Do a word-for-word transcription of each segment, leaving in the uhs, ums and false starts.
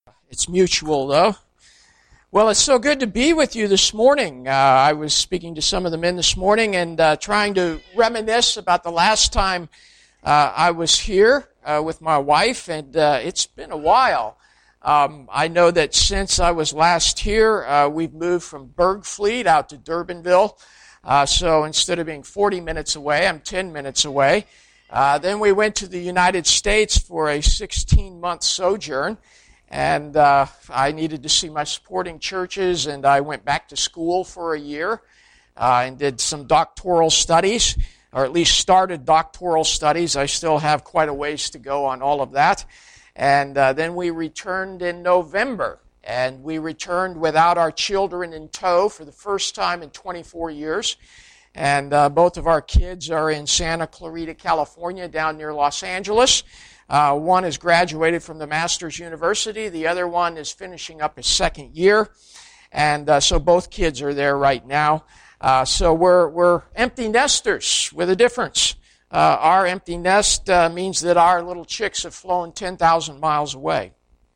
It's mutual, though. Well, it's so good to be with you this morning. Uh, I was speaking to some of the men this morning and uh, trying to reminisce about the last time uh, I was here uh, with my wife, and uh, it's been a while. Um, I know that since I was last here, uh, we've moved from Bergfleet out to Durbinville. Uh, so instead of being forty minutes away, I'm ten minutes away. Uh, then we went to the United States for a sixteen-month sojourn. And uh, I needed to see my supporting churches, and I went back to school for a year uh, and did some doctoral studies, or at least started doctoral studies. I still have quite a ways to go on all of that. And uh, then we returned in November, and we returned without our children in tow for the first time in twenty-four years. And uh, both of our kids are in Santa Clarita, California, down near Los Angeles. Uh, one has graduated from the Masters University. The other one is finishing up his second year. And uh, so both kids are there right now. Uh, so we're we're empty nesters with a difference. Uh, our empty nest uh, means that our little chicks have flown ten thousand miles away.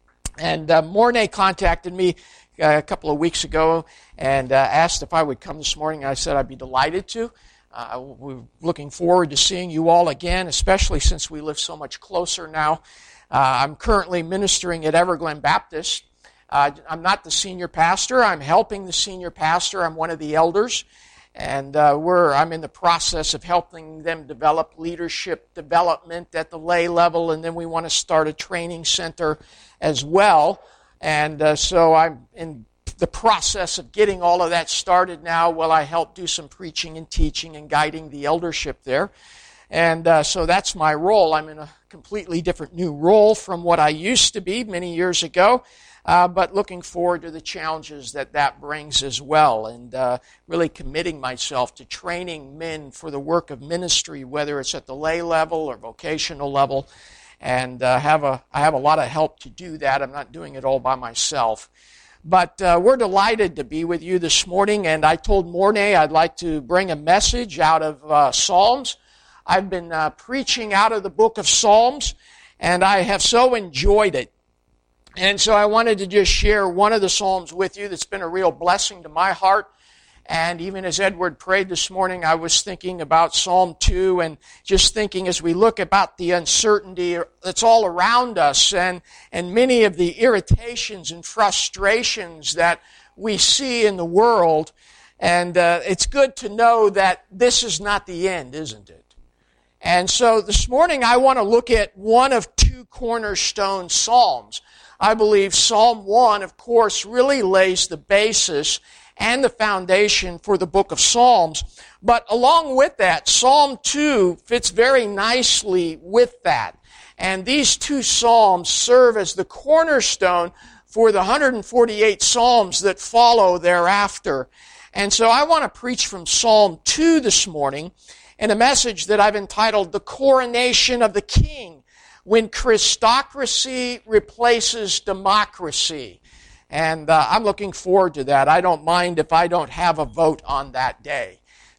And uh, Mornay contacted me uh, a couple of weeks ago and uh, asked if I would come this morning. I said I'd be delighted to. Uh, we're looking forward to seeing you all again, especially since we live so much closer now. Uh, I'm currently ministering at Everglen Baptist. Uh, I'm not the senior pastor. I'm helping the senior pastor. I'm one of the elders. And uh, we're I'm in the process of helping them develop leadership development at the lay level, and then we want to start a training center as well. And uh, so I'm in the process of getting all of that started now while I help do some preaching and teaching and guiding the eldership there. And uh, so that's my role. I'm in a completely different new role from what I used to be many years ago, uh, but looking forward to the challenges that that brings as well, and uh, really committing myself to training men for the work of ministry, whether it's at the lay level or vocational level, and uh, have a I have a lot of help to do that. I'm not doing it all by myself. But uh, we're delighted to be with you this morning, and I told Mornay I'd like to bring a message out of uh, Psalms. I've been uh, preaching out of the book of Psalms, and I have so enjoyed it. And so I wanted to just share one of the Psalms with you that's been a real blessing to my heart. And even as Edward prayed this morning, I was thinking about Psalm two and just thinking as we look about the uncertainty that's all around us and, and many of the irritations and frustrations that we see in the world. And uh, it's good to know that this is not the end, isn't it? And so this morning I want to look at one of two cornerstone Psalms. I believe Psalm one, of course, really lays the basis and the foundation for the book of Psalms. But along with that, Psalm two fits very nicely with that. And these two Psalms serve as the cornerstone for the one hundred forty-eight Psalms that follow thereafter. And so I want to preach from Psalm two this morning in a message that I've entitled The Coronation of the King, when Christocracy replaces democracy. And uh, I'm looking forward to that. I don't mind if I don't have a vote on that day.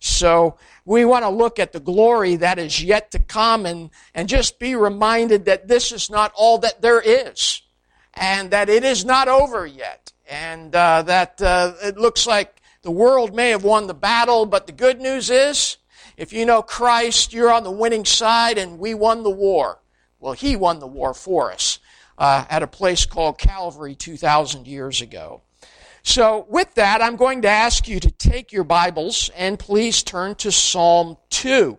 So we want to look at the glory that is yet to come and, and just be reminded that this is not all that there is, and that it is not over yet, and uh, that uh, it looks like the world may have won the battle, but the good news is, if you know Christ, you're on the winning side, and we won the war. Well, He won the war for us. Uh, at a place called Calvary two thousand years ago. So with that, I'm going to ask you to take your Bibles and please turn to Psalm two.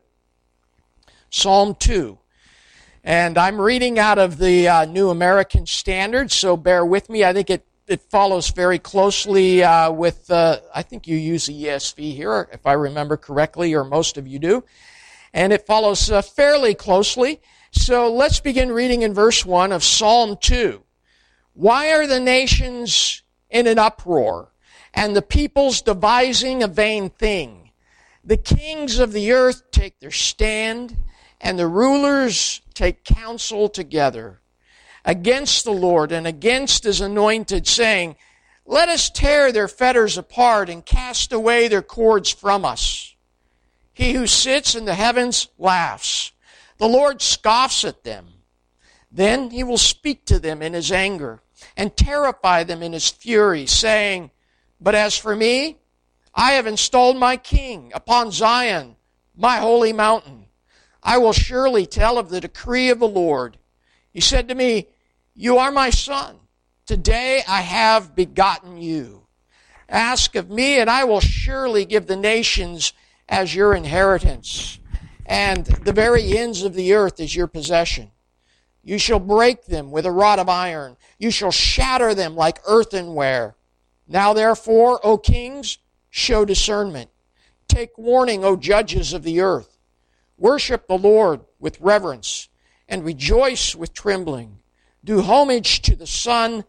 Psalm two. And I'm reading out of the uh, New American Standard, so bear with me. I think it, it follows very closely uh, with, uh, I think you use the E S V here, if I remember correctly, or most of you do. And it follows uh, fairly closely. So let's begin reading in verse one of Psalm two. Why are the nations in an uproar, and the peoples devising a vain thing? The kings of the earth take their stand, and the rulers take counsel together against the Lord and against His anointed, saying, Let us tear their fetters apart and cast away their cords from us. He who sits in the heavens laughs. The Lord scoffs at them. Then He will speak to them in His anger and terrify them in his fury, saying, But as for me, I have installed my king upon Zion, my holy mountain. I will surely tell of the decree of the Lord. He said to me, You are my son. Today I have begotten you. Ask of me, and I will surely give the nations as your inheritance, and the very ends of the earth as your possession. You shall break them with a rod of iron. You shall shatter them like earthenware. Now therefore, O kings, show discernment. Take warning, O judges of the earth. Worship the Lord with reverence, and rejoice with trembling. Do homage to the Son,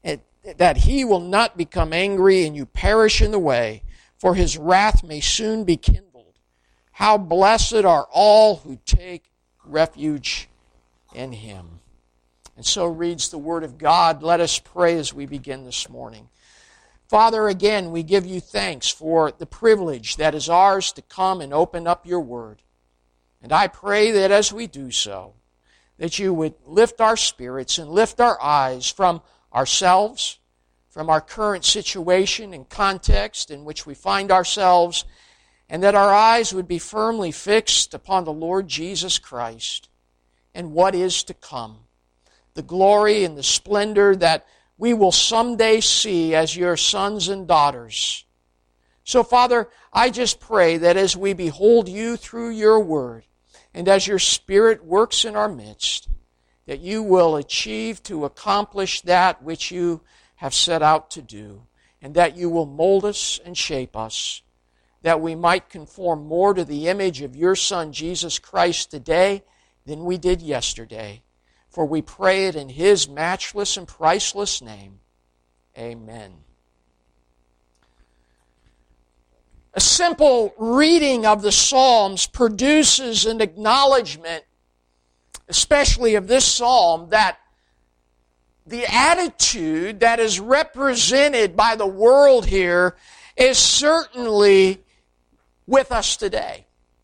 that he will not become angry and you perish in the way, for his wrath may soon be kindled. How blessed are all who take refuge in him. And so reads the Word of God. Let us pray as we begin this morning. Father, again, we give you thanks for the privilege that is ours to come and open up your Word. And I pray that as we do so, that you would lift our spirits and lift our eyes from ourselves, from our current situation and context in which we find ourselves, and that our eyes would be firmly fixed upon the Lord Jesus Christ and what is to come, the glory and the splendor that we will someday see as your sons and daughters. So, Father, I just pray that as we behold you through your word, and as your Spirit works in our midst, that you will achieve to accomplish that which you have set out to do, and that you will mold us and shape us, that we might conform more to the image of your Son, Jesus Christ, today than we did yesterday. For we pray it in his matchless and priceless name. Amen. A simple reading of the Psalms produces an acknowledgement, especially of this psalm, that the attitude that is represented by the world here is certainly with us today.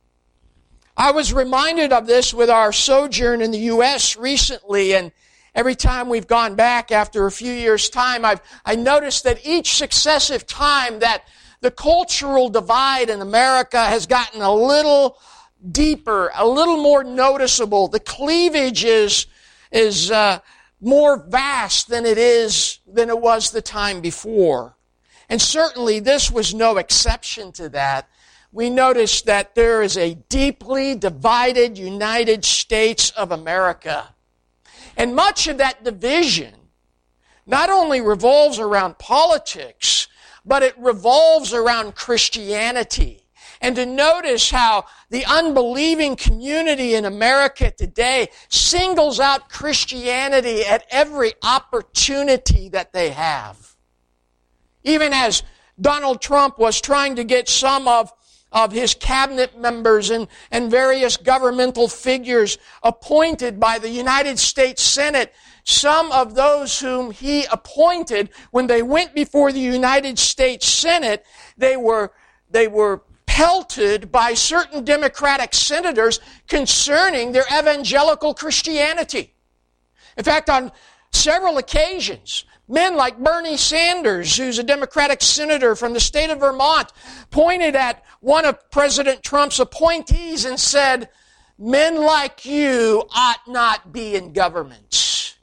I was reminded of this with our sojourn in the U S recently, and every time we've gone back after a few years' time, I've I noticed that each successive time that the cultural divide in America has gotten a little deeper, a little more noticeable. The cleavage is is uh, more vast than it is than it was the time before, and certainly this was no exception to that. We notice that there is a deeply divided United States of America. And much of that division not only revolves around politics, but it revolves around Christianity. And to notice how the unbelieving community in America today singles out Christianity at every opportunity that they have. Even as Donald Trump was trying to get some of of his cabinet members and, and various governmental figures appointed by the United States Senate, some of those whom he appointed, when they went before the United States Senate, they were, they were pelted by certain Democratic senators concerning their evangelical Christianity. In fact, on several occasions, men like Bernie Sanders, who's a Democratic senator from the state of Vermont, pointed at one of President Trump's appointees and said, "Men like you ought not be in government."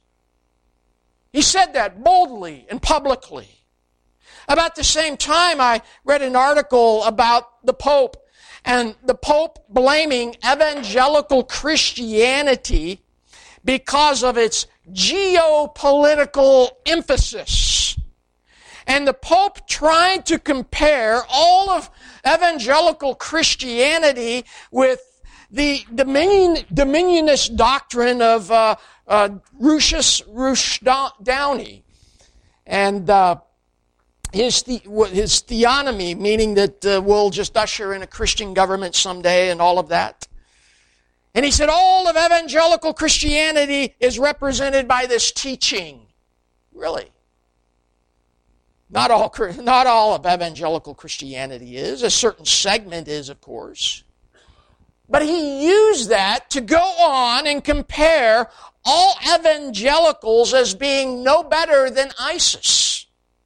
He said that boldly and publicly. About the same time, I read an article about the Pope, and the Pope blaming evangelical Christianity because of its geopolitical emphasis. And the Pope tried to compare all of evangelical Christianity with the dominion, dominionist doctrine of uh, uh, Lucius Rushdoony and uh, his, the, his theonomy, meaning that uh, we'll just usher in a Christian government someday and all of that. And he said all of evangelical Christianity is represented by this teaching. Really? Not all, not all of evangelical Christianity is. A certain segment is, of course. But he used that to go on and compare all evangelicals as being no better than ISIS.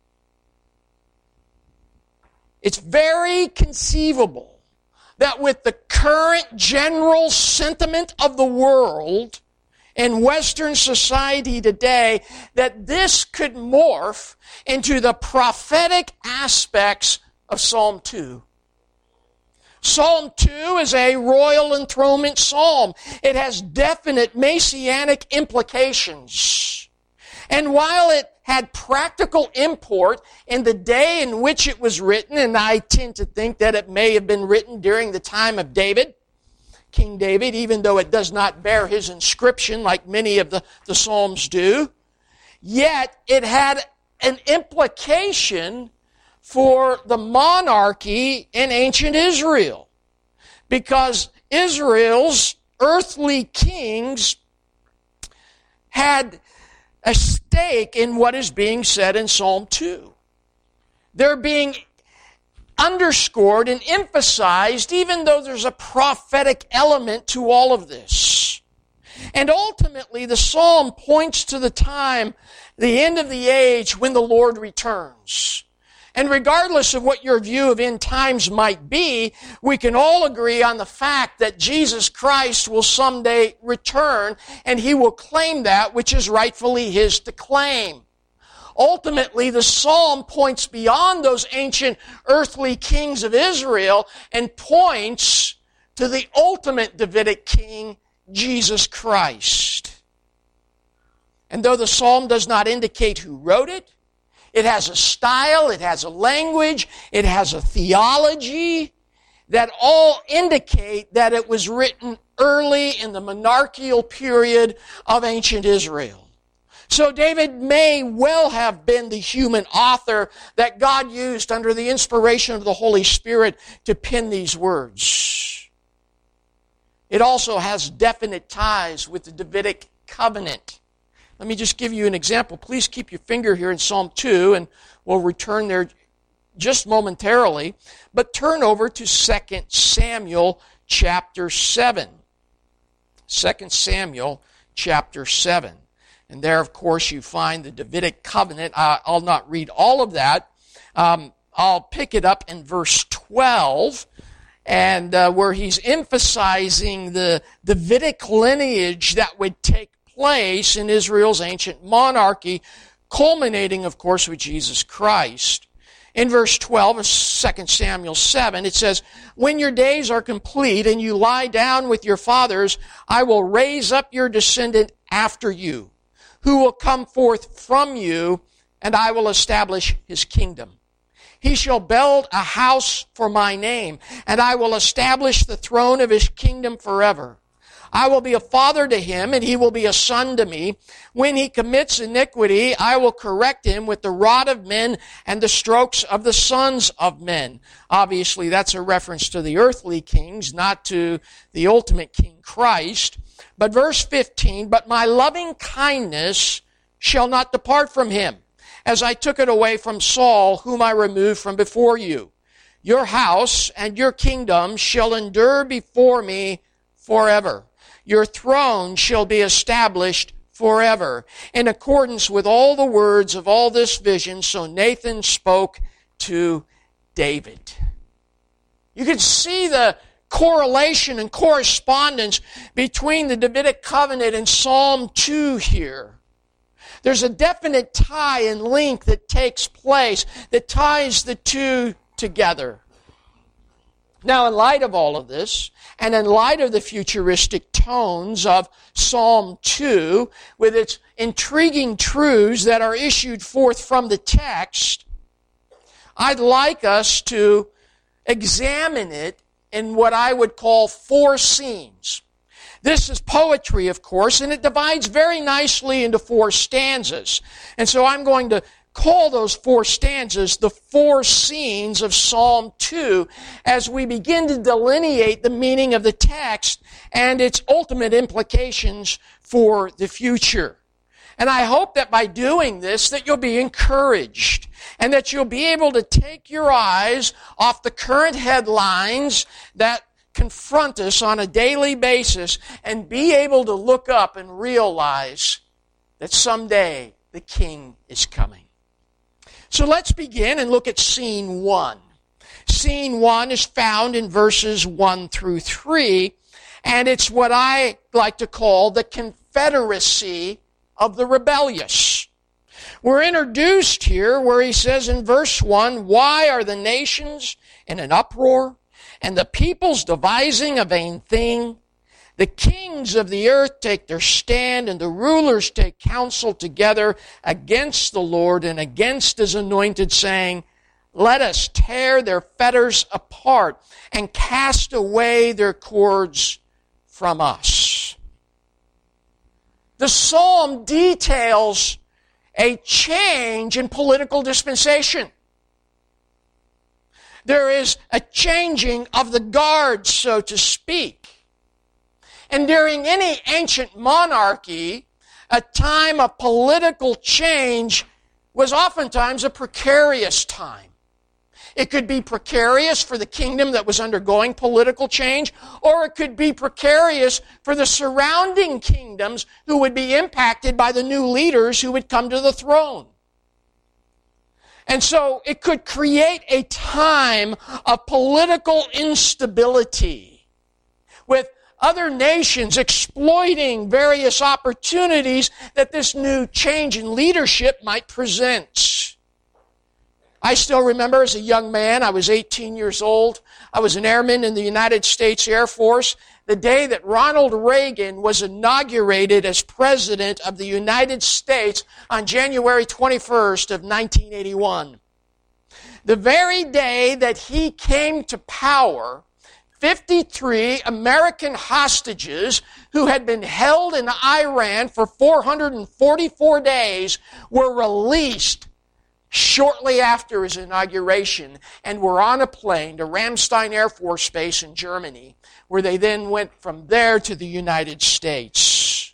It's very conceivable that with the current general sentiment of the world in Western society today, that this could morph into the prophetic aspects of Psalm two. Psalm two is a royal enthronement psalm. It has definite messianic implications. And while it had practical import in the day in which it was written, and I tend to think that it may have been written during the time of David, King David, even though it does not bear his inscription like many of the, the Psalms do, yet it had an implication for the monarchy in ancient Israel, because Israel's earthly kings had a stake in what is being said in Psalm two. They're being underscored and emphasized, even though there's a prophetic element to all of this. And ultimately, the psalm points to the time, the end of the age, when the Lord returns. And regardless of what your view of end times might be, we can all agree on the fact that Jesus Christ will someday return, and He will claim that which is rightfully His to claim. Ultimately, the psalm points beyond those ancient earthly kings of Israel and points to the ultimate Davidic king, Jesus Christ. And though the psalm does not indicate who wrote it, it has a style, it has a language, it has a theology that all indicate that it was written early in the monarchical period of ancient Israel. So David may well have been the human author that God used under the inspiration of the Holy Spirit to pen these words. It also has definite ties with the Davidic covenant. Let me just give you an example. Please keep your finger here in Psalm two, and we'll return there just momentarily. But turn over to Second Samuel chapter seven. Second Samuel chapter seven. And there, of course, you find the Davidic covenant. I'll not read all of that. Um, I'll pick it up in verse twelve, and uh, where he's emphasizing the Davidic lineage that would take place in Israel's ancient monarchy, culminating, of course, with Jesus Christ. In verse twelve of Second Samuel seven, it says, "When your days are complete and you lie down with your fathers, I will raise up your descendant after you, who will come forth from you, and I will establish his kingdom. He shall build a house for my name, and I will establish the throne of his kingdom forever. I will be a father to him, and he will be a son to me. When he commits iniquity, I will correct him with the rod of men and the strokes of the sons of men." Obviously, that's a reference to the earthly kings, not to the ultimate King Christ. But verse fifteen, "But my loving kindness shall not depart from him, as I took it away from Saul, whom I removed from before you. Your house and your kingdom shall endure before me forever. Your throne shall be established forever." In accordance with all the words of all this vision, so Nathan spoke to David. You can see the correlation and correspondence between the Davidic covenant and Psalm two here. There's a definite tie and link that takes place that ties the two together. Now, in light of all of this, and in light of the futuristic tones of Psalm two, with its intriguing truths that are issued forth from the text, I'd like us to examine it in what I would call four scenes. This is poetry, of course, and it divides very nicely into four stanzas. And so I'm going to call those four stanzas the four scenes of Psalm two as we begin to delineate the meaning of the text and its ultimate implications for the future. And I hope that by doing this that you'll be encouraged and that you'll be able to take your eyes off the current headlines that confront us on a daily basis and be able to look up and realize that someday the King is coming. So let's begin and look at scene one. Scene one is found in verses one through three, and it's what I like to call the confederacy of the rebellious. We're introduced here where he says in verse one, "Why are the nations in an uproar, and the peoples devising a vain thing? The kings of the earth take their stand, and the rulers take counsel together against the Lord and against His anointed, saying, Let us tear their fetters apart and cast away their cords from us." The psalm details a change in political dispensation. There is a changing of the guard, so to speak. And during any ancient monarchy, a time of political change was oftentimes a precarious time. It could be precarious for the kingdom that was undergoing political change, or it could be precarious for the surrounding kingdoms who would be impacted by the new leaders who would come to the throne. And so it could create a time of political instability with other nations exploiting various opportunities that this new change in leadership might present. I still remember as a young man, I was eighteen years old. I was an airman in the United States Air Force. The day that Ronald Reagan was inaugurated as President of the United States on January twenty-first of nineteen eighty-one. The very day that he came to power, fifty-three American hostages who had been held in Iran for four hundred forty-four days were released shortly after his inauguration and were on a plane to Ramstein Air Force Base in Germany, where they then went from there to the United States.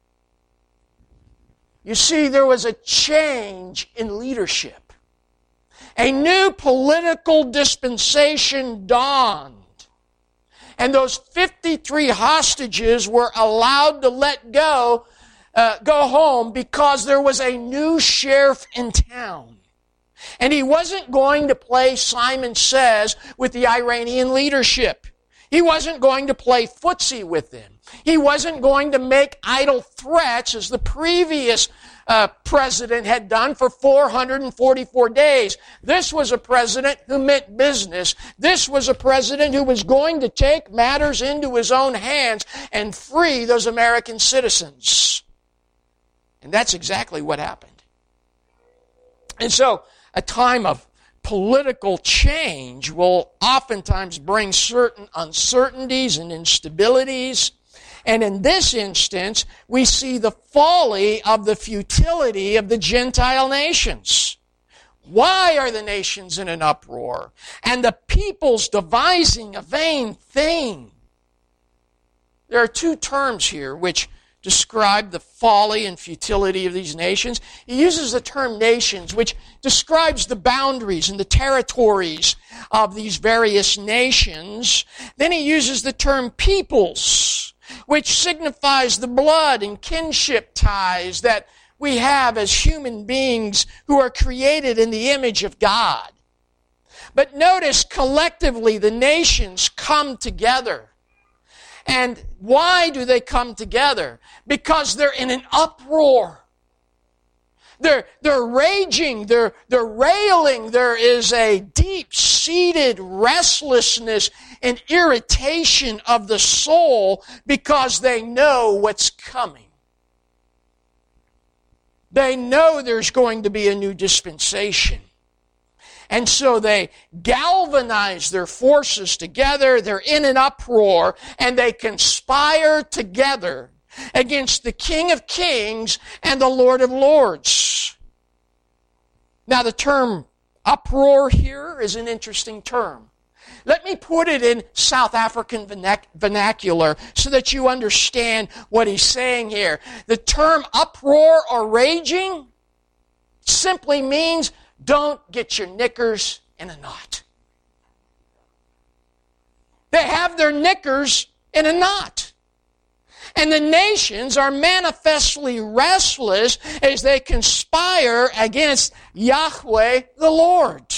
You see, there was a change in leadership. A new political dispensation dawned. And those fifty-three hostages were allowed to let go, uh, go home because there was a new sheriff in town. And he wasn't going to play Simon Says with the Iranian leadership. He wasn't going to play footsie with them. He wasn't going to make idle threats as the previous uh, president had done for four hundred forty-four days. This was a president who meant business. This was a president who was going to take matters into his own hands and free those American citizens. And that's exactly what happened. And so, a time of political change will oftentimes bring certain uncertainties and instabilities. And in this instance, we see the folly of the futility of the Gentile nations. Why are the nations in an uproar? And the peoples devising a vain thing. There are two terms here which describe the folly and futility of these nations. He uses the term nations, which describes the boundaries and the territories of these various nations. Then he uses the term peoples, which signifies the blood and kinship ties that we have as human beings who are created in the image of God. But notice, collectively, the nations come together. And why do they come together? Because they're in an uproar. They're, they're raging, they're, they're railing. There is a deep-seated restlessness and irritation of the soul because they know what's coming. They know there's going to be a new dispensation. And so they galvanize their forces together, they're in an uproar, and they conspire together against the King of Kings and the Lord of Lords. Now the term uproar here is an interesting term. Let me put it in South African vernacular so that you understand what he's saying here. The term uproar or raging simply means don't get your knickers in a knot. They have their knickers in a knot. And the nations are manifestly restless as they conspire against Yahweh the Lord.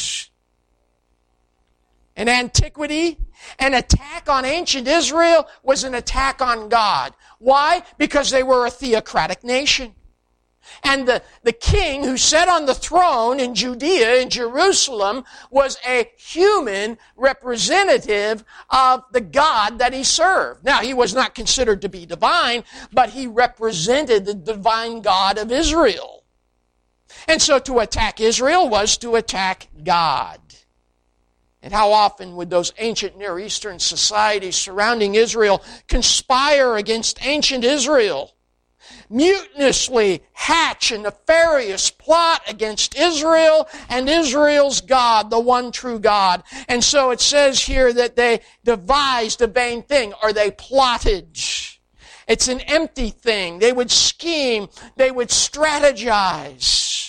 In antiquity, an attack on ancient Israel was an attack on God. Why? Because they were a theocratic nation. And the, the king who sat on the throne in Judea, in Jerusalem, was a human representative of the God that he served. Now, he was not considered to be divine, but he represented the divine God of Israel. And so to attack Israel was to attack God. And how often would those ancient Near Eastern societies surrounding Israel conspire against ancient Israel? Mutinously hatch a nefarious plot against Israel and Israel's God, the one true God. And so it says here that they devised a vain thing, or they plotted. It's an empty thing. They would scheme, they would strategize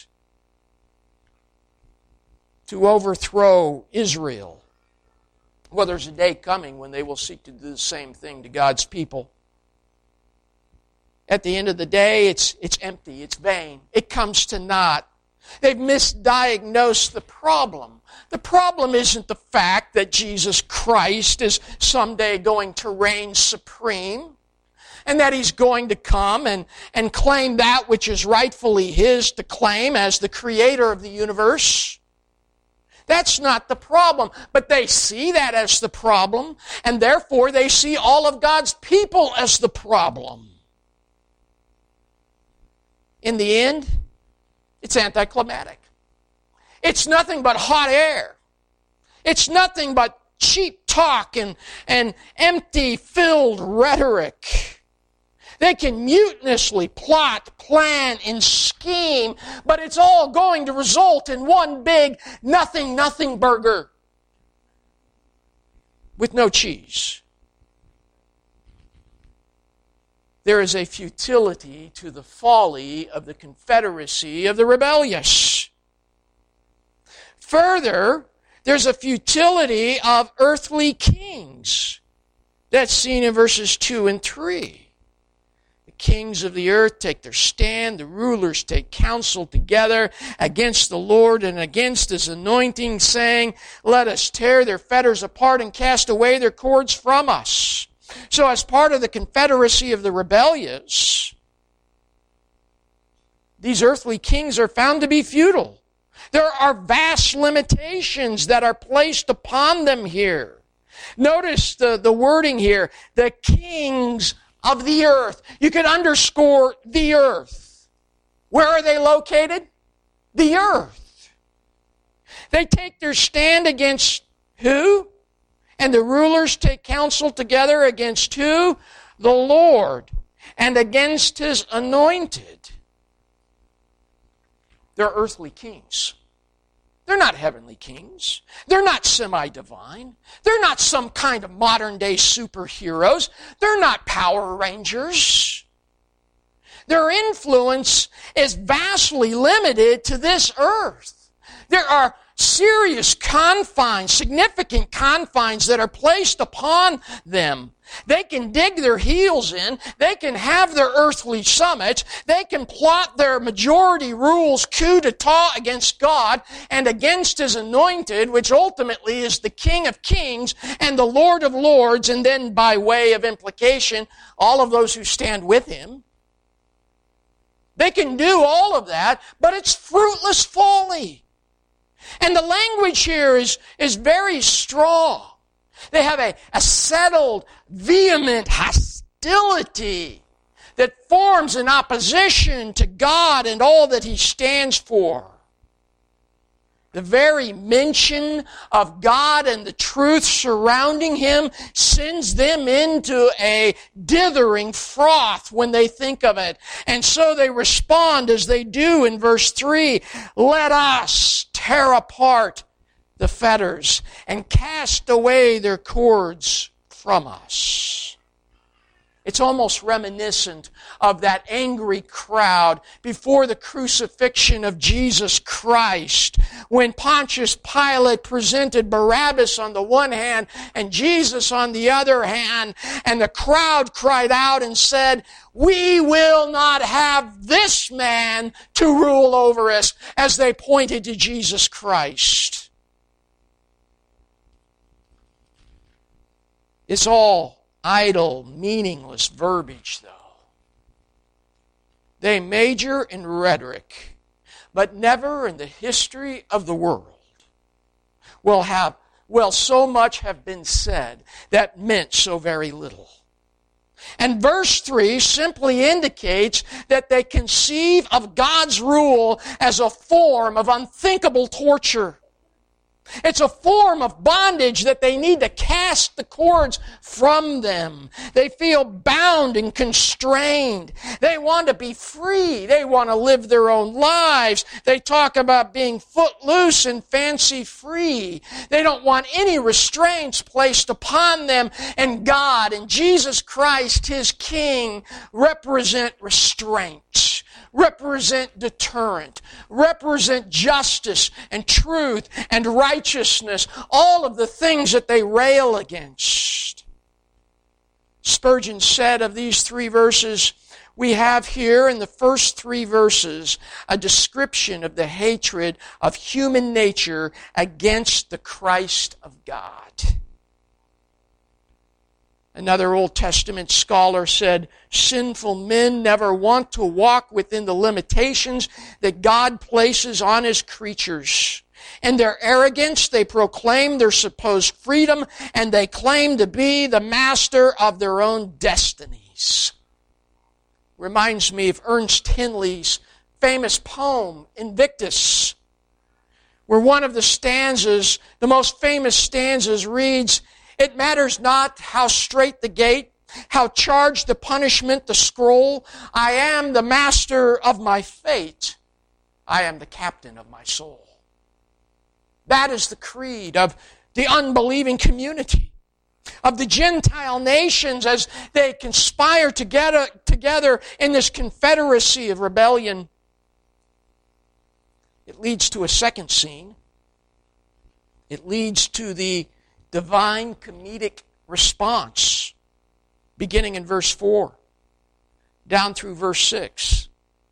to overthrow Israel. Well, there's a day coming when they will seek to do the same thing to God's people. At the end of the day, it's, it's empty, it's vain. It comes to naught. They've misdiagnosed the problem. The problem isn't the fact that Jesus Christ is someday going to reign supreme, and that He's going to come and, and claim that which is rightfully His to claim as the creator of the universe. That's not the problem. But they see that as the problem, and therefore they see all of God's people as the problem. In the end, it's anticlimactic. It's nothing but hot air. It's nothing but cheap talk and, and empty, filled rhetoric. They can mutinously plot, plan, and scheme, but it's all going to result in one big nothing, nothing burger with no cheese. There is a futility to the folly of the confederacy of the rebellious. Further, there's a futility of earthly kings. That's seen in verses two and three. The kings of the earth take their stand, the rulers take counsel together against the Lord and against His anointing, saying, "Let us tear their fetters apart and cast away their cords from us." So as part of the confederacy of the rebellious, these earthly kings are found to be futile. There are vast limitations that are placed upon them here. Notice the, the wording here, the kings of the earth. You could underscore the earth. Where are they located? The earth. They take their stand against who? And the rulers take counsel together against who? The Lord, and against His anointed. They're earthly kings. They're not heavenly kings. They're not semi-divine. They're not some kind of modern-day superheroes. They're not Power Rangers. Their influence is vastly limited to this earth. There are serious confines, significant confines that are placed upon them. They can dig their heels in. They can have their earthly summits. They can plot their majority rules coup d'etat against God and against His anointed, which ultimately is the King of Kings and the Lord of Lords, and then by way of implication, all of those who stand with Him. They can do all of that, but it's fruitless folly. And the language here is, is very strong. They have a, a settled, vehement hostility that forms an opposition to God and all that He stands for. The very mention of God and the truth surrounding Him sends them into a dithering froth when they think of it. And so they respond as they do in verse three. Let us tear apart the fetters and cast away their cords from us. It's almost reminiscent of that angry crowd before the crucifixion of Jesus Christ, when Pontius Pilate presented Barabbas on the one hand and Jesus on the other hand, and the crowd cried out and said, "We will not have this man to rule over us," as they pointed to Jesus Christ. It's all idle, meaningless verbiage, though. They major in rhetoric, but never in the history of the world will have, will so much have been said that meant so very little. And verse three simply indicates that they conceive of God's rule as a form of unthinkable torture. It's a form of bondage that they need to cast the cords from them. They feel bound and constrained. They want to be free. They want to live their own lives. They talk about being footloose and fancy-free. They don't want any restraints placed upon them. And God and Jesus Christ, His King, represent restraint, represent deterrent, represent justice and truth and righteousness, all of the things that they rail against. Spurgeon said of these three verses, we have here in the first three verses a description of the hatred of human nature against the Christ of God. Another Old Testament scholar said, sinful men never want to walk within the limitations that God places on His creatures. In their arrogance, they proclaim their supposed freedom, and they claim to be the master of their own destinies. Reminds me of Ernest Henley's famous poem, Invictus, where one of the stanzas, the most famous stanzas, reads, "It matters not how straight the gate, how charged the punishment, the scroll. I am the master of my fate. I am the captain of my soul." That is the creed of the unbelieving community, of the Gentile nations as they conspire together, together in this confederacy of rebellion. It leads to a second scene. It leads to the divine comedic response, beginning in verse four, down through verse six.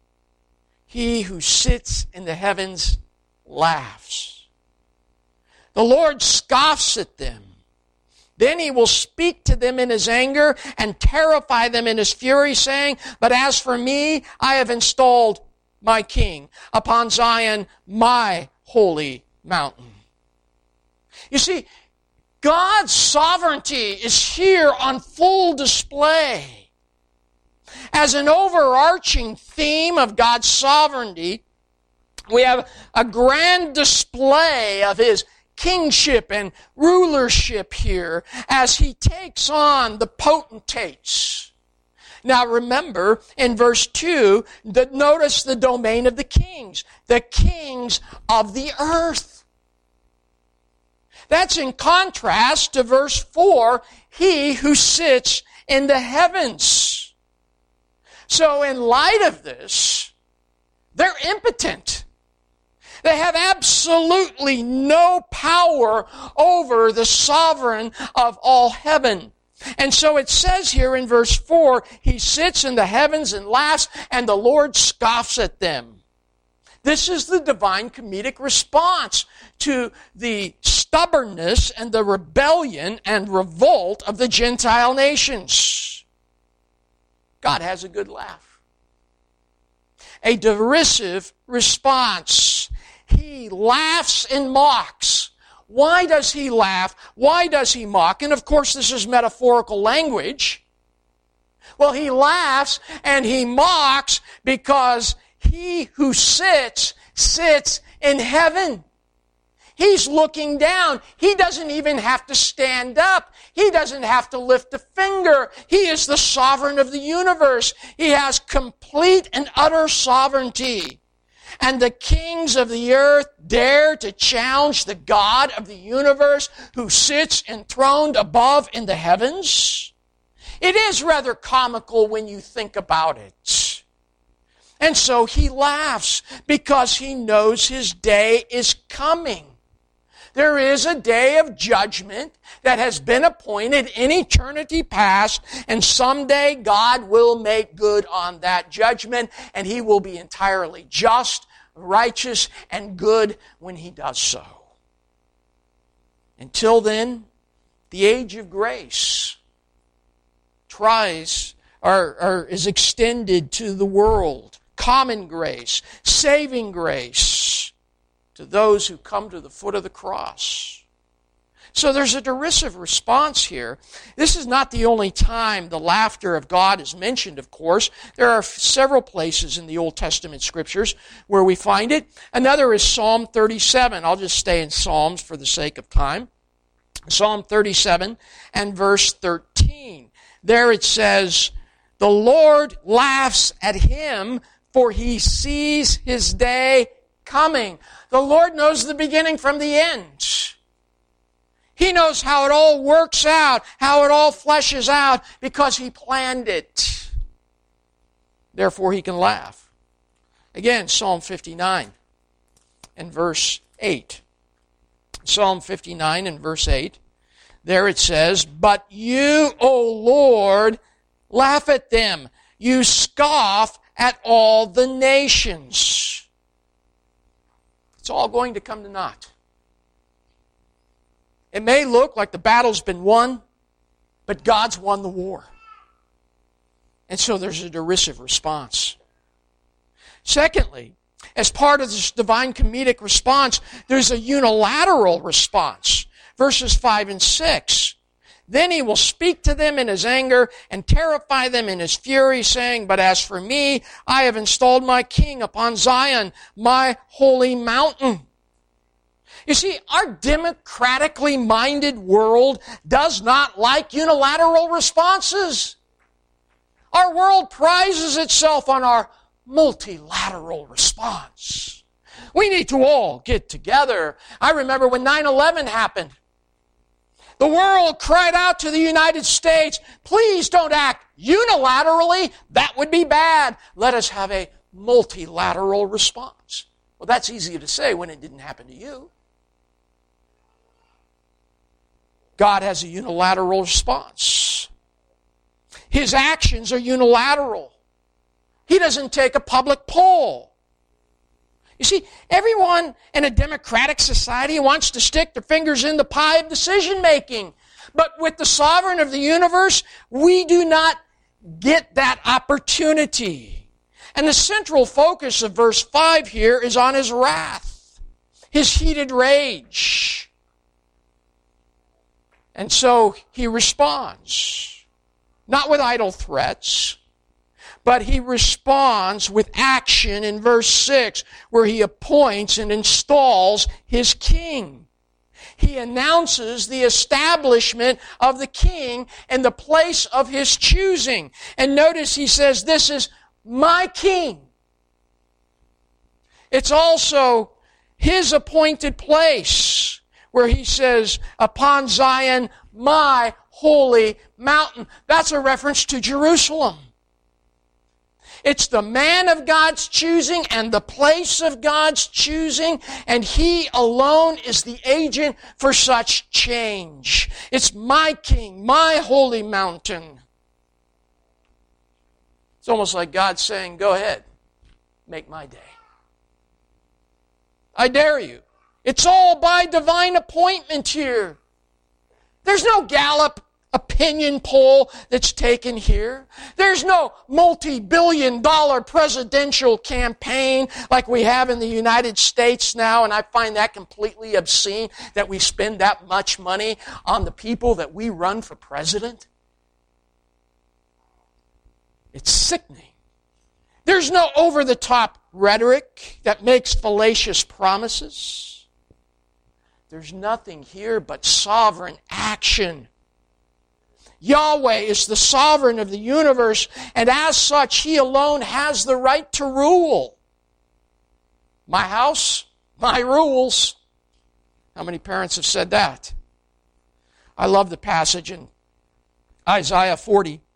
He who sits in the heavens laughs. The Lord scoffs at them. Then He will speak to them in His anger and terrify them in His fury, saying, "But as for me, I have installed my King upon Zion, my holy mountain." You see, God's sovereignty is here on full display. As an overarching theme of God's sovereignty, we have a grand display of His kingship and rulership here as He takes on the potentates. Now remember, in verse two, that notice the domain of the kings, the kings of the earth. That's in contrast to verse four, He who sits in the heavens. So in light of this, they're impotent. They have absolutely no power over the sovereign of all heaven. And so it says here in verse four, He sits in the heavens and laughs, and the Lord scoffs at them. This is the divine comedic response to the stubbornness and the rebellion and revolt of the Gentile nations. God has a good laugh. A derisive response. He laughs and mocks. Why does He laugh? Why does He mock? And of course this is metaphorical language. Well, He laughs and He mocks because He who sits, sits in heaven. He's looking down. He doesn't even have to stand up. He doesn't have to lift a finger. He is the sovereign of the universe. He has complete and utter sovereignty. And the kings of the earth dare to challenge the God of the universe who sits enthroned above in the heavens? It is rather comical when you think about it. And so he laughs because he knows his day is coming. There is a day of judgment that has been appointed in eternity past, and someday God will make good on that judgment, and he will be entirely just, righteous, and good when he does so. Until then, the age of grace tries or, or is extended to the world. Common grace, saving grace to those who come to the foot of the cross. So there's a derisive response here. This is not the only time the laughter of God is mentioned, of course. There are several places in the Old Testament Scriptures where we find it. Another is Psalm thirty-seven. I'll just stay in Psalms for the sake of time. Psalm thirty-seven and verse thirteen. There it says, "The Lord laughs at him, for he sees his day coming." The Lord knows the beginning from the end. He knows how it all works out, how it all fleshes out, because he planned it. Therefore, he can laugh. Again, Psalm fifty-nine and verse eight. Psalm fifty-nine and verse eight. There it says, "But you, O Lord, laugh at them. You scoff at all the nations." It's all going to come to naught. It may look like the battle's been won, but God's won the war. And so there's a derisive response. Secondly, as part of this divine comedic response, there's a unilateral response. Verses five and six. "Then he will speak to them in his anger and terrify them in his fury, saying, But as for me, I have installed my king upon Zion, my holy mountain." You see, our democratically minded world does not like unilateral responses. Our world prizes itself on our multilateral response. We need to all get together. I remember when nine eleven happened. The world cried out to the United States, "Please don't act unilaterally. That would be bad. Let us have a multilateral response." Well, that's easy to say when it didn't happen to you. God has a unilateral response. His actions are unilateral. He doesn't take a public poll. You see, everyone in a democratic society wants to stick their fingers in the pie of decision-making. But with the sovereign of the universe, we do not get that opportunity. And the central focus of verse five here is on his wrath, his heated rage. And so he responds, not with idle threats, but he responds with action in verse six, where he appoints and installs his king. He announces the establishment of the king in the place of his choosing. And notice he says, "This is my king." It's also his appointed place, where he says, "Upon Zion, my holy mountain." That's a reference to Jerusalem. It's the man of God's choosing and the place of God's choosing, and he alone is the agent for such change. It's my king, my holy mountain. It's almost like God saying, "Go ahead, make my day. I dare you." It's all by divine appointment here. There's no Gallup opinion poll that's taken here. There's no multi-billion dollar presidential campaign like we have in the United States now, and I find that completely obscene that we spend that much money on the people that we run for president. It's sickening. There's no over-the-top rhetoric that makes fallacious promises. There's nothing here but sovereign action. Yahweh is the sovereign of the universe, and as such, He alone has the right to rule. My house, my rules. How many parents have said that? I love the passage in Isaiah forty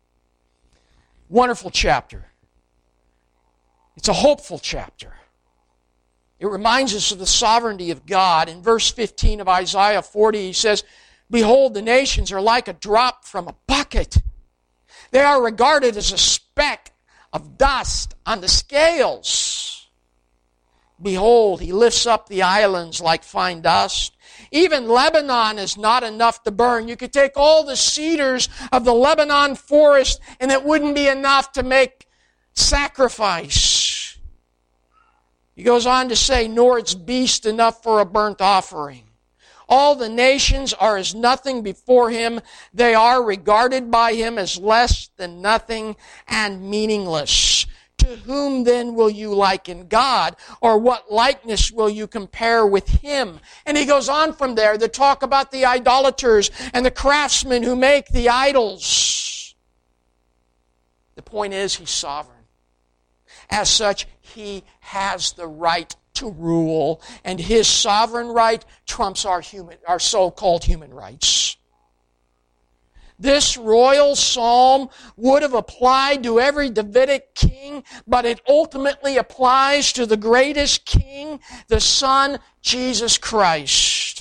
Wonderful chapter. It's a hopeful chapter. It reminds us of the sovereignty of God. In verse fifteen of Isaiah forty, he says, "Behold, the nations are like a drop from a bucket. They are regarded as a speck of dust on the scales. Behold, he lifts up the islands like fine dust. Even Lebanon is not enough to burn." You could take all the cedars of the Lebanon forest and it wouldn't be enough to make sacrifice. He goes on to say, "Nor its beast enough for a burnt offering. All the nations are as nothing before him. They are regarded by him as less than nothing and meaningless. To whom then will you liken God? Or what likeness will you compare with him?" And he goes on from there to talk about the idolaters and the craftsmen who make the idols. The point is, he's sovereign. As such, he has the right to rule, and his sovereign right trumps our human, our so-called human rights. This royal psalm would have applied to every Davidic king, but it ultimately applies to the greatest king, the Son, Jesus Christ.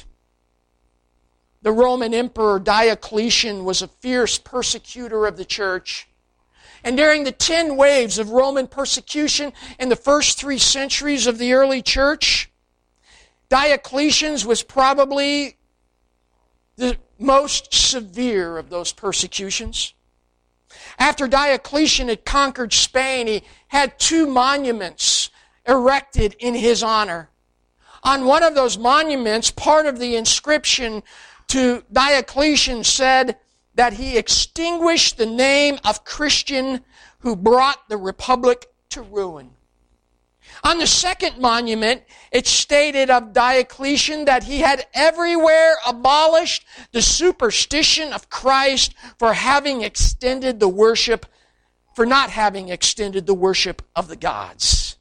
The Roman Emperor Diocletian was a fierce persecutor of the church. And during the ten waves of Roman persecution in the first three centuries of the early church, Diocletian's was probably the most severe of those persecutions. After Diocletian had conquered Spain, he had two monuments erected in his honor. On one of those monuments, part of the inscription to Diocletian said that he extinguished the name of Christian who brought the republic to ruin. On the second monument, it stated of Diocletian that he had everywhere abolished the superstition of Christ for having extended the worship, for not having extended the worship of the gods.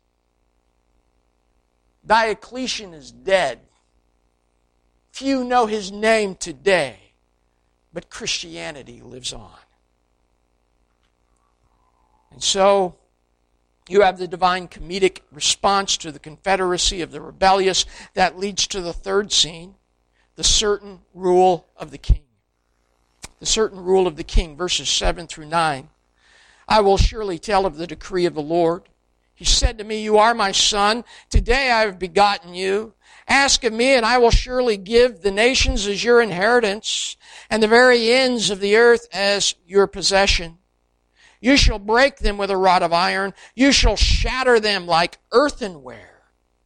Diocletian is dead. Few know his name today. But Christianity lives on. And so, you have the divine comedic response to the confederacy of the rebellious. That leads to the third scene, the certain rule of the king. The certain rule of the king, verses seven through nine. "I will surely tell of the decree of the Lord. He said to me, 'You are my son. Today I have begotten you. Ask of me, and I will surely give the nations as your inheritance, and the very ends of the earth as your possession. You shall break them with a rod of iron. You shall shatter them like earthenware.'"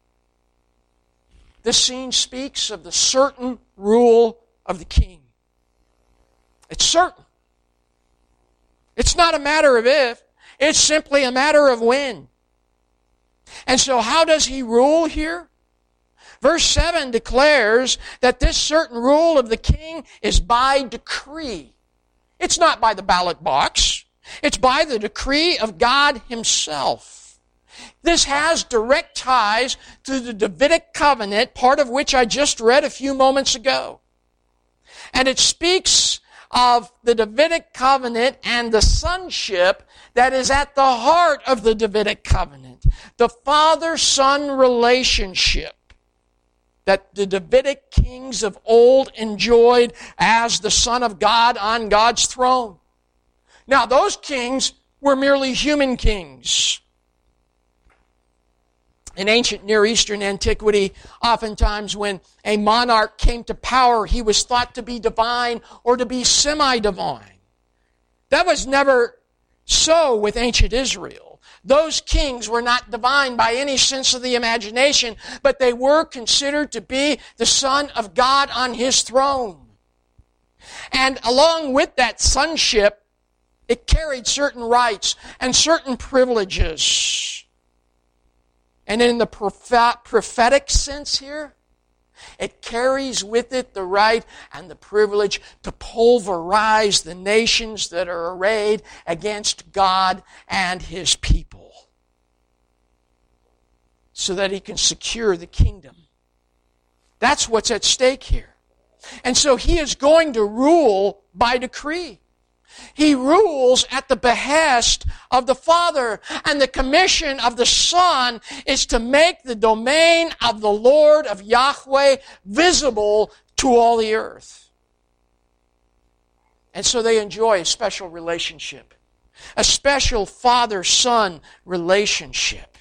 This scene speaks of the certain rule of the king. It's certain. It's not a matter of if. It's simply a matter of when. And so how does he rule here? Verse seven declares that this certain rule of the king is by decree. It's not by the ballot box. It's by the decree of God himself. This has direct ties to the Davidic covenant, part of which I just read a few moments ago. And it speaks of the Davidic covenant and the sonship that is at the heart of the Davidic covenant. The father-son relationship that the Davidic kings of old enjoyed as the Son of God on God's throne. Now, those kings were merely human kings. In ancient Near Eastern antiquity, oftentimes when a monarch came to power, he was thought to be divine or to be semi-divine. That was never so with ancient Israel. Those kings were not divine by any sense of the imagination, but they were considered to be the Son of God on his throne. And along with that sonship, it carried certain rights and certain privileges. And in the prophetic sense here, it carries with it the right and the privilege to pulverize the nations that are arrayed against God and his people, so that he can secure the kingdom. That's what's at stake here. And so he is going to rule by decree. He rules at the behest of the Father. And the commission of the Son is to make the domain of the Lord, of Yahweh, visible to all the earth. And so they enjoy a special relationship. A special father-son relationship.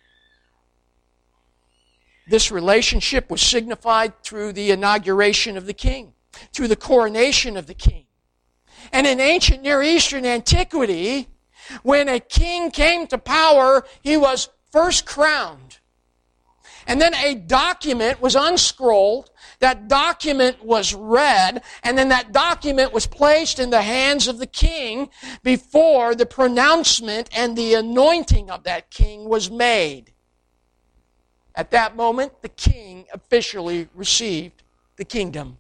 This relationship was signified through the inauguration of the king, through the coronation of the king. And in ancient Near Eastern antiquity, when a king came to power, he was first crowned. And then a document was unscrolled, that document was read, and then that document was placed in the hands of the king before the pronouncement and the anointing of that king was made. At that moment, the king officially received the kingdom.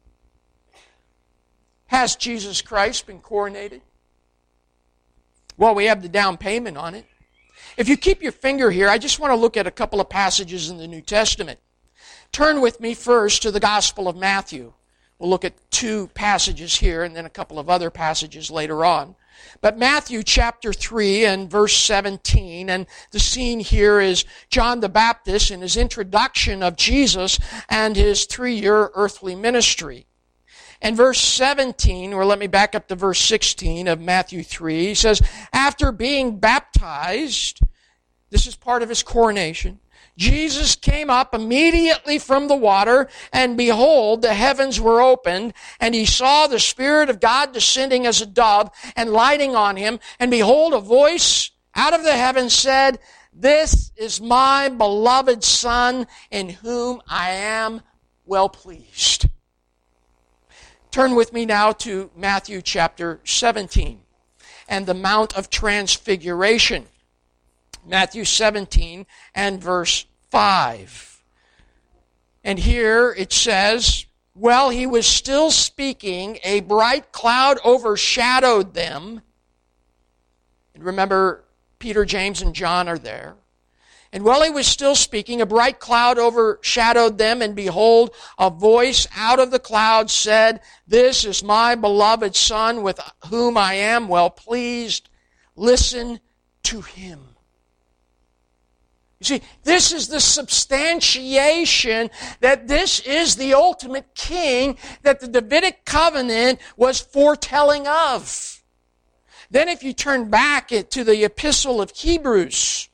Has Jesus Christ been coronated? Well, we have the down payment on it. If you keep your finger here, I just want to look at a couple of passages in the New Testament. Turn with me first to the Gospel of Matthew. We'll look at two passages here and then a couple of other passages later on. But Matthew chapter three and verse seventeen, and the scene here is John the Baptist in his introduction of Jesus and his three-year earthly ministry. And verse seventeen, or let me back up to verse sixteen of Matthew three, he says, after being baptized, this is part of his coronation, Jesus came up immediately from the water, and behold, the heavens were opened, and he saw the Spirit of God descending as a dove and lighting on him. And behold, a voice out of the heavens said, this is my beloved Son, in whom I am well pleased. Turn with me now to Matthew chapter seventeen and the Mount of Transfiguration. Matthew seventeen and verse five. And here it says, while he was still speaking, a bright cloud overshadowed them. And remember, Peter, James, and John are there. And while he was still speaking, a bright cloud overshadowed them, and behold, a voice out of the cloud said, this is my beloved Son, with whom I am well pleased. Listen to him. You see, this is the substantiation that this is the ultimate king that the Davidic covenant was foretelling of. Then if you turn back to the epistle of Hebrews,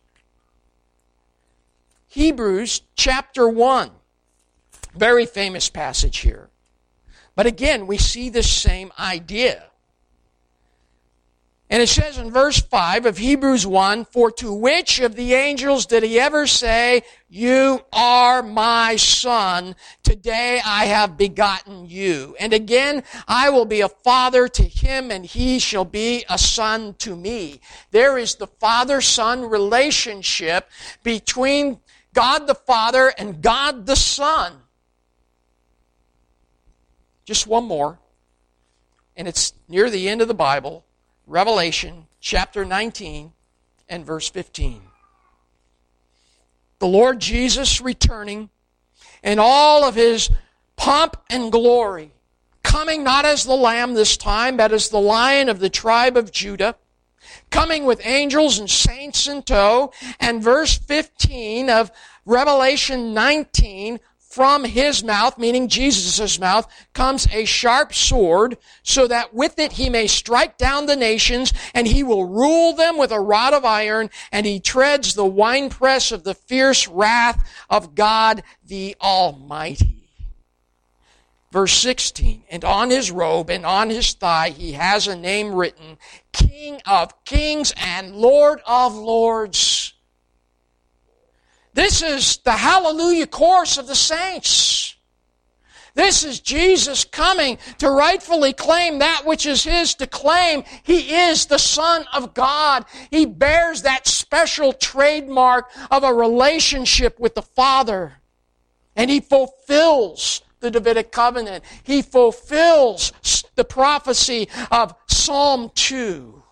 Hebrews chapter one, very famous passage here. But again, we see the same idea. And it says in verse five of Hebrews one, for to which of the angels did he ever say, you are my son, today I have begotten you. And again, I will be a father to him, and he shall be a son to me. There is the father-son relationship between God the Father and God the Son. Just one more, and it's near the end of the Bible. Revelation chapter nineteen and verse fifteen. The Lord Jesus returning in all of his pomp and glory, coming not as the Lamb this time, but as the Lion of the tribe of Judah, coming with angels and saints in tow. And verse fifteen of Revelation nineteen, from his mouth, meaning Jesus' mouth, comes a sharp sword, so that with it he may strike down the nations, and he will rule them with a rod of iron, and he treads the winepress of the fierce wrath of God the Almighty. Verse sixteen, and on his robe and on his thigh he has a name written, King of Kings and Lord of Lords. This is the hallelujah chorus of the saints. This is Jesus coming to rightfully claim that which is his to claim. He is the Son of God. He bears that special trademark of a relationship with the Father. And he fulfills the Davidic covenant. He fulfills the prophecy of Psalm two.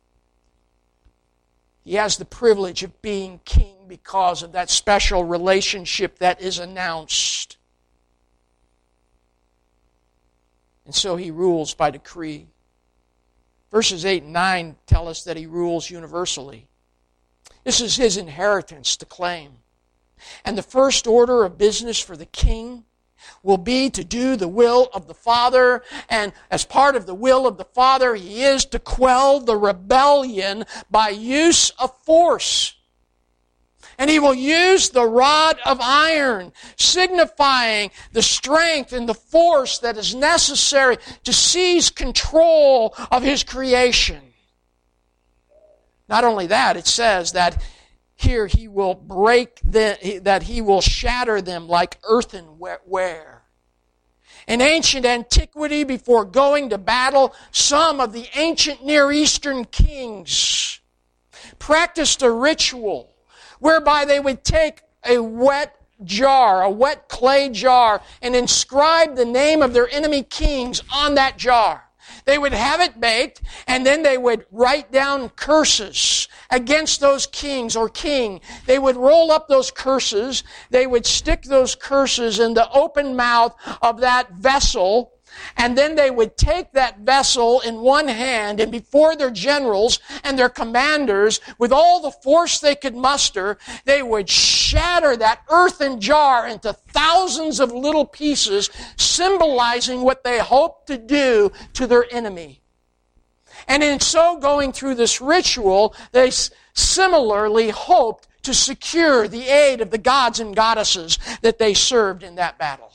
He has the privilege of being king because of that special relationship that is announced. And so he rules by decree. Verses eight and nine tell us that He rules universally. This is His inheritance to claim. And the first order of business for the king will be to do the will of the Father. And as part of the will of the Father, He is to quell the rebellion by use of force. And He will use the rod of iron, signifying the strength and the force that is necessary to seize control of His creation. Not only that, it says that here He will break them, that He will shatter them like earthenware. In ancient antiquity, before going to battle, some of the ancient Near Eastern kings practiced a ritual whereby they would take a wet jar, a wet clay jar, and inscribe the name of their enemy kings on that jar. They would have it baked, and then they would write down curses against those kings or king. They would roll up those curses. They would stick those curses in the open mouth of that vessel, and then they would take that vessel in one hand, and before their generals and their commanders, with all the force they could muster, they would shatter that earthen jar into thousands of little pieces, symbolizing what they hoped to do to their enemy. And in so going through this ritual, they similarly hoped to secure the aid of the gods and goddesses that they served in that battle.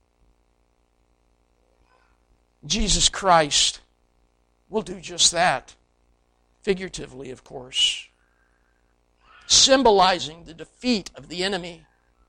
Jesus Christ will do just that, figuratively, of course, symbolizing the defeat of the enemy.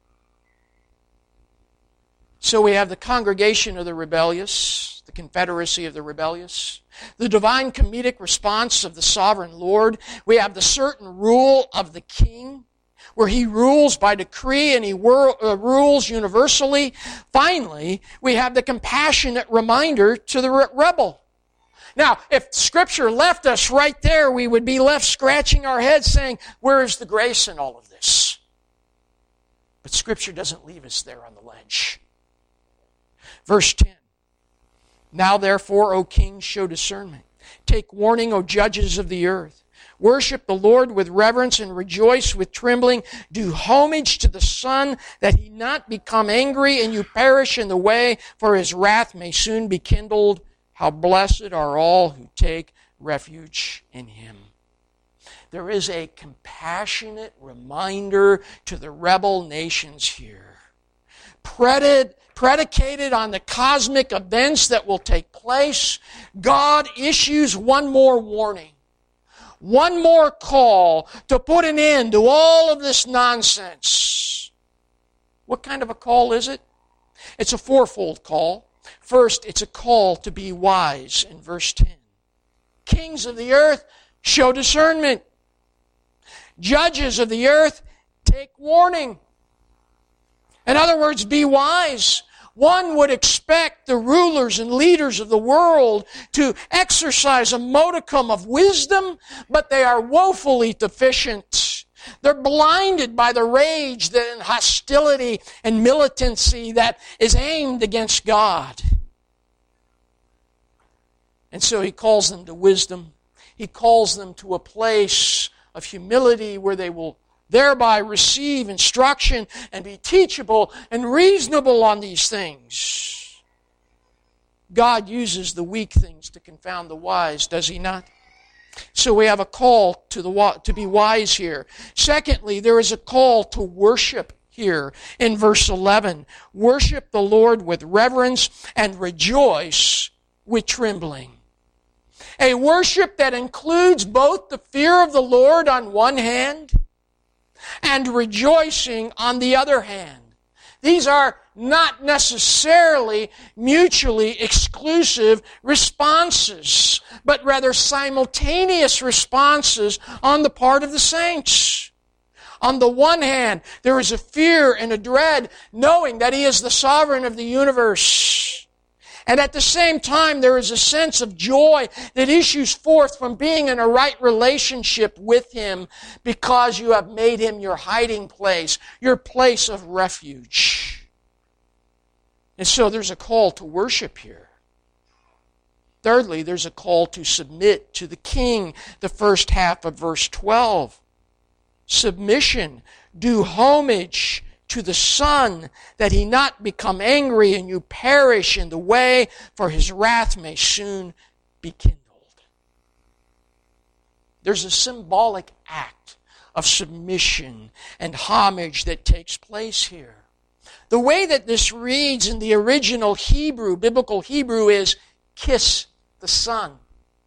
So we have the congregation of the rebellious, the confederacy of the rebellious, the divine comedic response of the sovereign Lord. We have the certain rule of the king, where He rules by decree and He rules universally. Finally, we have the compassionate reminder to the rebel. Now, if Scripture left us right there, we would be left scratching our heads saying, where is the grace in all of this? But Scripture doesn't leave us there on the ledge. Verse ten. Now therefore, O kings, show discernment. Take warning, O judges of the earth. Worship the Lord with reverence and rejoice with trembling. Do homage to the Son, that He not become angry and you perish in the way, for His wrath may soon be kindled. How blessed are all who take refuge in Him. There is a compassionate reminder to the rebel nations here. Predicated on the cosmic events that will take place, God issues one more warning. One more call to put an end to all of this nonsense. What kind of a call is it? It's a fourfold call. First, it's a call to be wise in verse ten. Kings of the earth, show discernment. Judges of the earth, take warning. In other words, be wise. One would expect the rulers and leaders of the world to exercise a modicum of wisdom, but they are woefully deficient. They're blinded by the rage and hostility and militancy that is aimed against God. And so He calls them to wisdom. He calls them to a place of humility where they will thereby receive instruction and be teachable and reasonable on these things. God uses the weak things to confound the wise, does He not? So we have a call to the to be wise here. Secondly, there is a call to worship here in verse eleven. Worship the Lord with reverence and rejoice with trembling. A worship that includes both the fear of the Lord on one hand and rejoicing on the other hand. These are not necessarily mutually exclusive responses, but rather simultaneous responses on the part of the saints. On the one hand, there is a fear and a dread, knowing that He is the sovereign of the universe. And at the same time, there is a sense of joy that issues forth from being in a right relationship with Him because you have made Him your hiding place, your place of refuge. And so there's a call to worship here. Thirdly, there's a call to submit to the king, the first half of verse twelve. Submission, do homage to the Son, that he not become angry and you perish in the way, for his wrath may soon be kindled. There's a symbolic act of submission and homage that takes place here. The way that this reads in the original Hebrew, biblical Hebrew, is kiss the Son.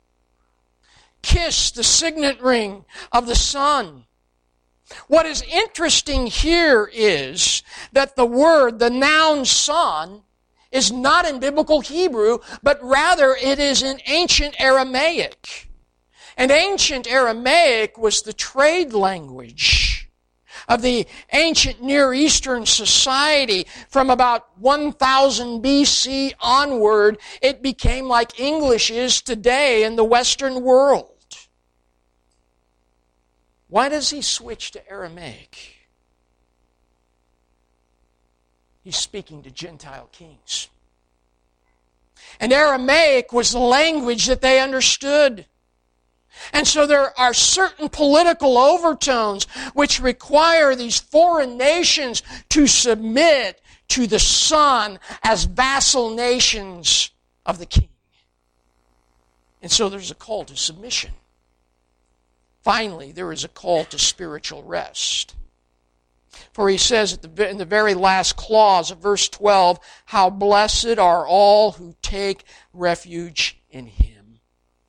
Kiss the signet ring of the Son. What is interesting here is that the word, the noun Son, is not in biblical Hebrew, but rather it is in ancient Aramaic. And ancient Aramaic was the trade language of the ancient Near Eastern society. From about one thousand B C onward, it became like English is today in the Western world. Why does he switch to Aramaic? He's speaking to Gentile kings. And Aramaic was the language that they understood. And so there are certain political overtones which require these foreign nations to submit to the Son as vassal nations of the king. And so there's a call to submission. Finally, there is a call to spiritual rest. For he says at the, in the very last clause of verse twelve, how blessed are all who take refuge in him.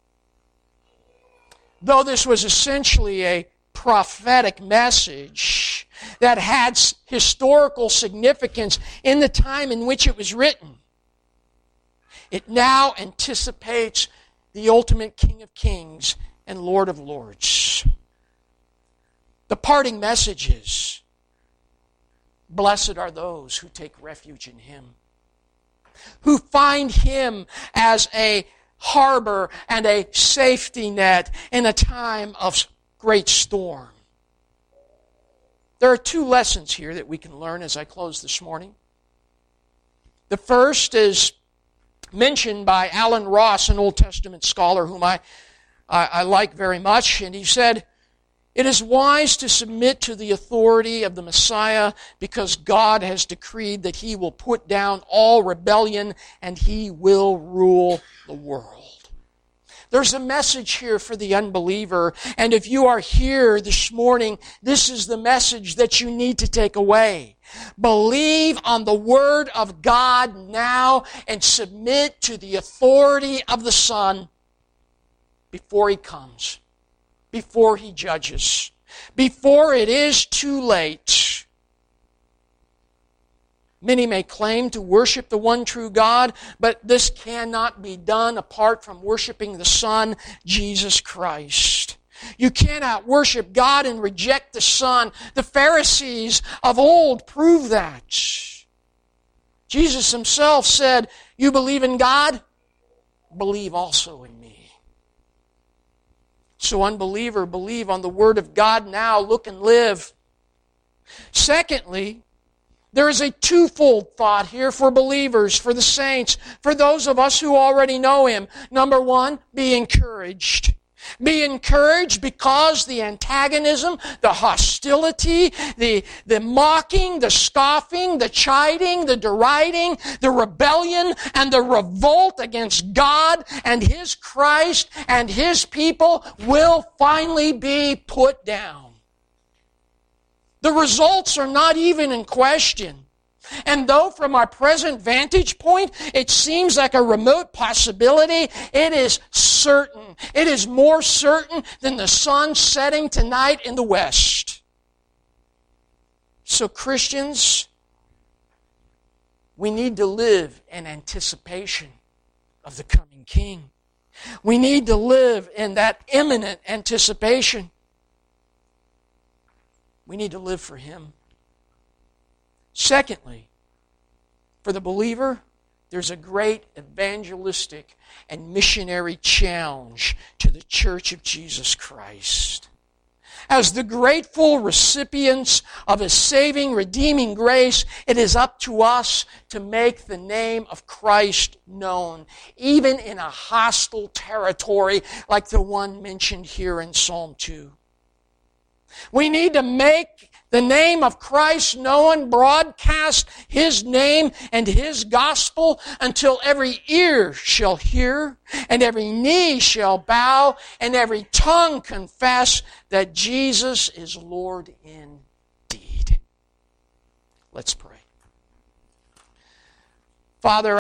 Though this was essentially a prophetic message that had historical significance in the time in which it was written, it now anticipates the ultimate King of Kings and Lord of Lords. The parting message is, blessed are those who take refuge in him, who find him as a harbor and a safety net in a time of great storm. There are two lessons here that we can learn as I close this morning. The first is mentioned by Alan Ross, an Old Testament scholar whom I, I, I like very much, and he said, it is wise to submit to the authority of the Messiah because God has decreed that he will put down all rebellion and he will rule the world. There's a message here for the unbeliever, and if you are here this morning, this is the message that you need to take away. Believe on the Word of God now and submit to the authority of the Son before he comes. Before he judges, before it is too late. Many may claim to worship the one true God, but this cannot be done apart from worshiping the Son, Jesus Christ. You cannot worship God and reject the Son. The Pharisees of old prove that. Jesus himself said, you believe in God? Believe also in me. So unbeliever, believe on the Word of God now. Look and live. Secondly, there is a twofold thought here for believers, for the saints, for those of us who already know Him. Number one, be encouraged. Be encouraged because the antagonism, the hostility, the, the mocking, the scoffing, the chiding, the deriding, the rebellion, and the revolt against God and His Christ and His people will finally be put down. The results are not even in question. And though from our present vantage point, it seems like a remote possibility, it is certain. It is more certain than the sun setting tonight in the west. So Christians, we need to live in anticipation of the coming King. We need to live in that imminent anticipation. We need to live for Him. Secondly, for the believer, there's a great evangelistic and missionary challenge to the Church of Jesus Christ. As the grateful recipients of His saving, redeeming grace, it is up to us to make the name of Christ known, even in a hostile territory like the one mentioned here in Psalm two. We need to make the name of Christ known, broadcast His name and His gospel until every ear shall hear and every knee shall bow and every tongue confess that Jesus is Lord indeed. Let's pray. Father,